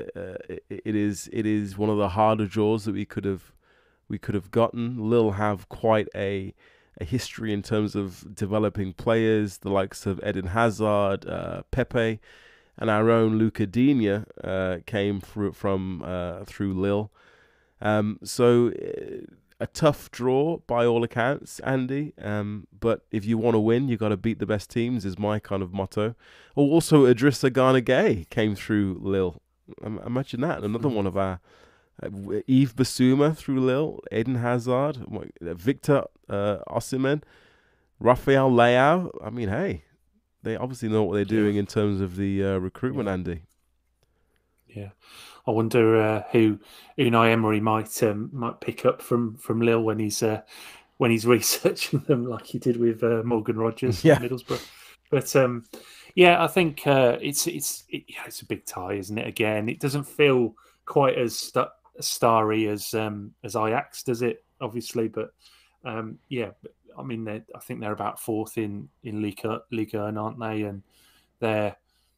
one of the harder draws that we could have gotten. Lille have quite a history in terms of developing players, the likes of Eden Hazard, Pepe, and our own Luca Digne came through Lille. So a tough draw by all accounts, Andy. But if you want to win, you got to beat the best teams, is my kind of motto. Also, Idrissa Gana Gueye came through Lille. Imagine that. Another one of our Yves Bissouma through Lille, Eden Hazard, Victor Osimhen, Rafael Leao. I mean, hey, they obviously know what they're doing in terms of the recruitment, Andy. Yeah, I wonder who Unai Emery might pick up from Lille when he's researching them, like he did with Morgan Rogers at Middlesbrough. But I think it's a big tie, isn't it? Again, it doesn't feel quite as starry as Ajax does it, obviously. But I mean, I think they're about 4th in Ligue 1, aren't they? And they're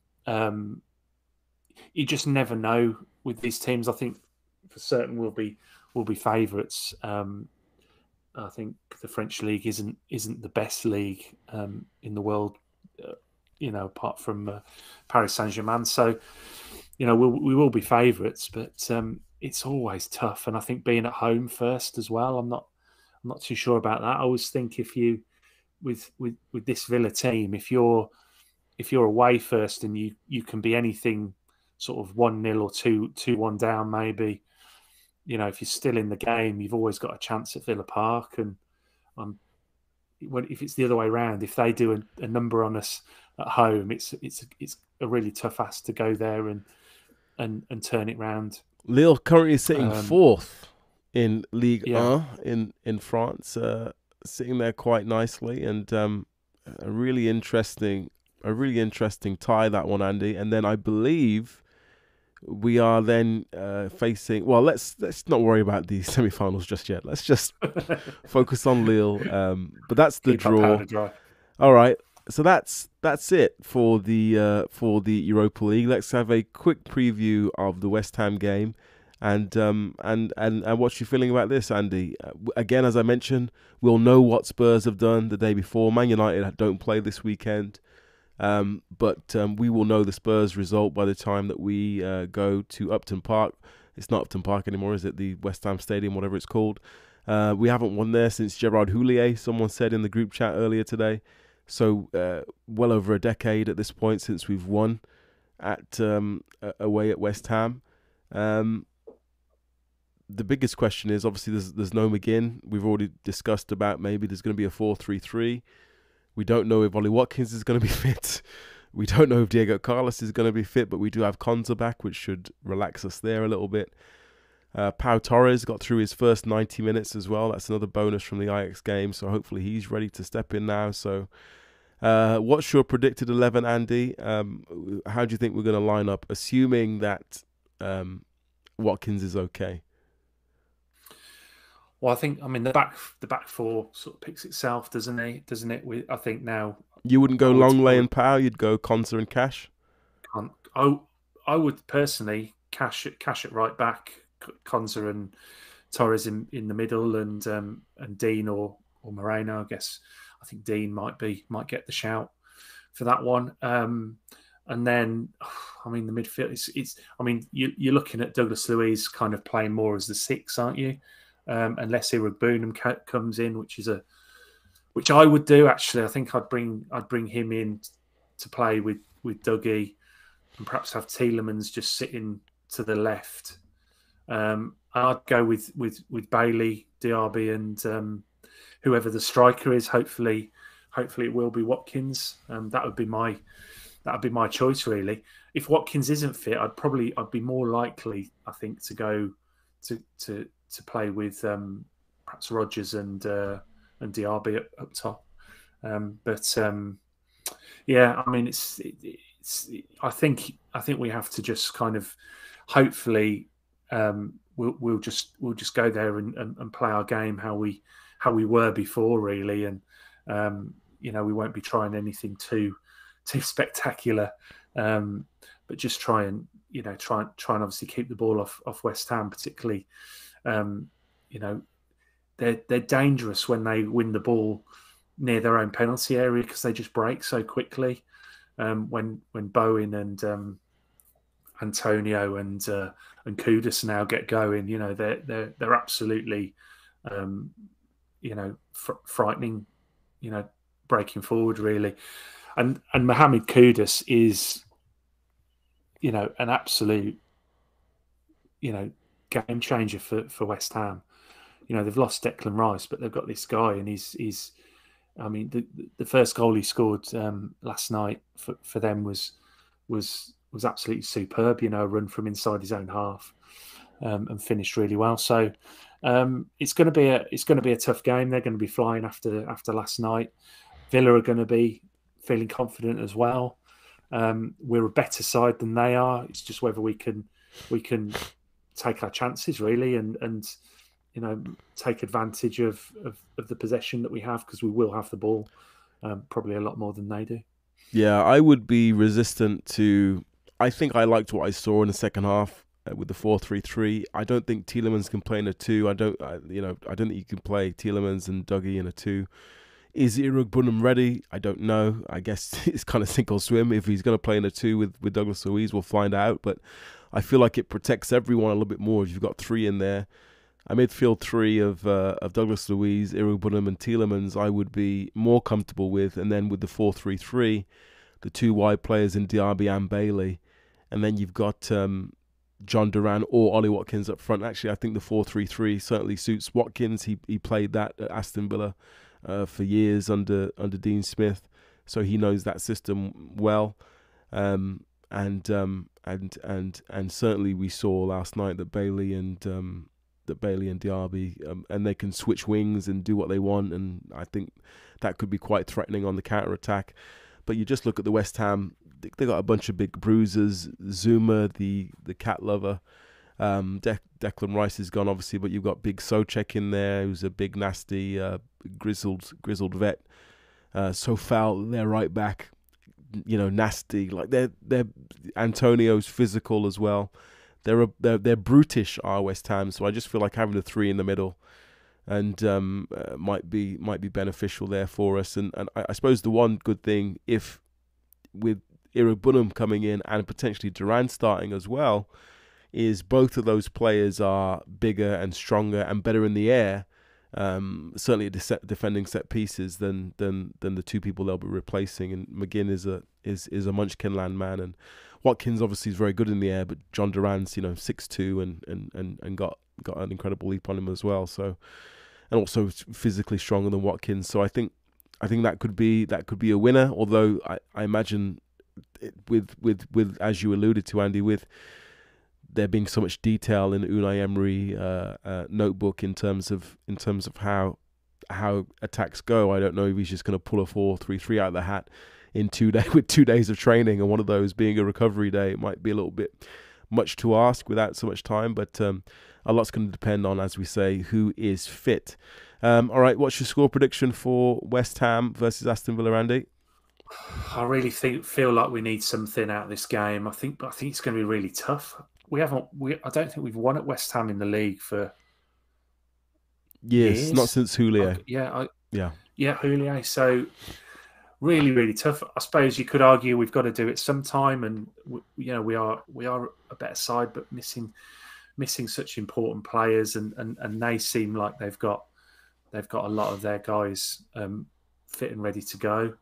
you just never know with these teams. I think for certain will be favourites. I think the French league isn't the best league in the world, apart from Paris Saint-Germain. So, we will be favourites, but it's always tough. And I think being at home first as well, I'm not too sure about that. I always think if you with this Villa team, if you're away first and you can be anything sort of 1-0 or 2-1 down, maybe, you know, if you're still in the game, you've always got a chance at Villa Park. And if it's the other way around, if they do a number on us at home, it's a really tough ask to go there and turn it round. Lille currently sitting fourth in Ligue 1 in France, sitting there quite nicely, and a really interesting tie, that one, Andy. And then I believe we are then facing. Well, let's not worry about the semi-finals just yet. Let's just focus on Lille. But that's the draw. All right. So that's it for the Europa League. Let's have a quick preview of the West Ham game, and what's your feeling about this, Andy? Again, as I mentioned, we'll know what Spurs have done the day before. Man United don't play this weekend, but we will know the Spurs result by the time that we go to Upton Park. It's not Upton Park anymore, is it? The West Ham Stadium, whatever it's called. We haven't won there since Gerard Houllier, someone said in the group chat earlier today. So well over a decade at this point since we've won at away at West Ham. The biggest question is, obviously, there's no McGinn. We've already discussed about maybe there's going to be a 4-3-3. We don't know if Ollie Watkins is going to be fit. We don't know if Diego Carlos is going to be fit, but we do have Konza back, which should relax us there a little bit. Pau Torres got through his first 90 minutes as well. That's another bonus from the Ajax game, so hopefully he's ready to step in now. So what's your predicted 11, Andy? How do you think we're going to line up, assuming that Watkins is okay? Well, I think, the back four sort of picks itself, doesn't it? I think now you wouldn't go Longley and Pau. You'd go Konza and Cash. I would personally cash at right back, Konza and Torres in the middle, and Dean or Moreno. I guess I think Dean might get the shout for that one. And then, the midfield. It's. You're looking at Douglas Luiz kind of playing more as the 6, aren't you? Unless Iroegbunam comes in, which I would do actually. I think I'd bring him in to play with Dougie, and perhaps have Tielemans just sitting to the left. I'd go with Bailey, Diaby, and whoever the striker is. Hopefully it will be Watkins. That would be my choice, really. If Watkins isn't fit, I'd be more likely, I think, to go to play with perhaps Rodgers and Diaby up top. I think we have to just kind of hopefully we'll just go there and play our game how we were before, really, and we won't be trying anything too spectacular, but just try and obviously keep the ball off West Ham, particularly. They're dangerous when they win the ball near their own penalty area because they just break so quickly. When Bowen and Antonio and Kudus now get going, they're absolutely frightening. Breaking forward, really, and Mohamed Kudus is an absolute game changer for West Ham. They've lost Declan Rice, but they've got this guy, and he's the first goal he scored last night for them was absolutely superb. A run from inside his own half, and finished really well. So it's going to be a tough game. They're going to be flying after last night. Villa are going to be feeling confident as well. We're a better side than they are. It's just whether we can take our chances, really, and take advantage of the possession that we have, because we will have the ball probably a lot more than they do. Yeah, I would be resistant to. I think I liked what I saw in the second half with the 4-3-3. I don't think Tielemans can play in a 2. I don't think you can play Tielemans and Dougie in a 2. Is Iroegbunam ready? I don't know. I guess it's kind of sink or swim. If he's going to play in a 2 with Douglas Luiz, we'll find out. But I feel like it protects everyone a little bit more if you've got 3 in there. A midfield 3 of Douglas Luiz, Iroegbunam and Tielemans I would be more comfortable with. And then with the 4-3-3, the 2 wide players in Diaby and Bailey. and then you've got John Duran or Ollie Watkins up front. Actually, I think the 4-3-3 certainly suits Watkins. He played that at Aston Villa for years under Dean Smith, so he knows that system well. And certainly we saw last night that Bailey and Diaby, and they can switch wings and do what they want, and I think that could be quite threatening on the counter attack. But you just look at the West Ham; they got a bunch of big bruisers. Zuma, the cat lover. Declan Rice is gone, obviously, but you've got Big Souček in there, who's a big, nasty, grizzled vet. Sofal, they're right back. Nasty. Like they're Antonio's physical as well. They're brutish, our West Ham. So I just feel like having the three in the middle, and might be beneficial there for us. And I suppose the one good thing, if with Iroegbunam coming in and potentially Duran starting as well, is both of those players are bigger and stronger and better in the air. Certainly defending set pieces than the two people they'll be replacing. And McGinn is a Munchkinland man, and Watkins obviously is very good in the air, but John Duran's 6'2" and got an incredible leap on him as well. So, and also physically stronger than Watkins. So I think that could be a winner. Although I imagine with as you alluded to, Andy, with there being so much detail in Unai Emery notebook in terms of how attacks go. I don't know if he's just going to pull a 4-3-3 out of the hat in 2 days with 2 days of training, and one of those being a recovery day. It might be a little bit much to ask without so much time, but a lot's going to depend on, as we say, who is fit. All right, what's your score prediction for West Ham versus Aston Villa, Andy? I really feel like we need something out of this game. I think it's going to be really tough. I don't think we've won at West Ham in the league for years. Not since Houllier. Houllier. So really, really tough. I suppose you could argue we've got to do it sometime, and we are a better side, but missing such important players, and they seem like they've got a lot of their guys fit and ready to go.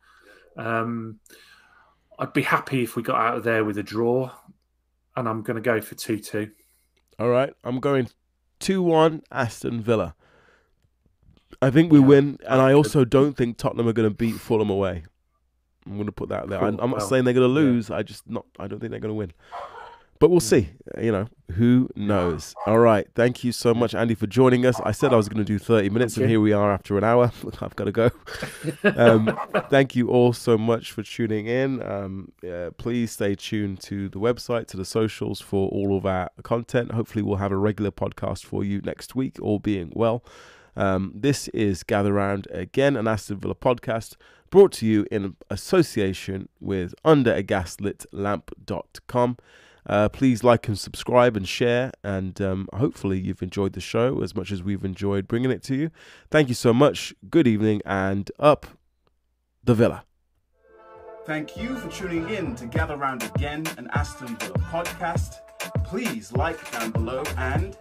I'd be happy if we got out of there with a draw, and I'm going to go for 2-2. All right, I'm going 2-1 Aston Villa. I think we win, and I also don't think Tottenham are going to beat Fulham away. I'm going to put that there. Cool. I'm not saying they're going to lose. I don't think they're going to win. But we'll see. Who knows? All right. Thank you so much, Andy, for joining us. I said I was going to do 30 minutes, and here we are after an hour. I've got to go. Thank you all so much for tuning in. Please stay tuned to the website, to the socials for all of our content. Hopefully, we'll have a regular podcast for you next week, all being well. This is Gather Round Again, an Aston Villa podcast brought to you in association with underagaslitlamp.com. Please like and subscribe and share, and hopefully you've enjoyed the show as much as we've enjoyed bringing it to you. Thank you so much. Good evening, and up the Villa. Thank you for tuning in to Gather Round Again, an Aston Villa podcast. Please like down below and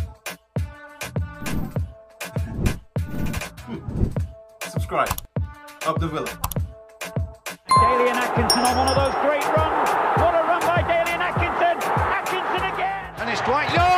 subscribe. Up the Villa. Daly and Atkinson on one of those great runs. What a run by Daly and Atkinson! Atkinson again! And it's quite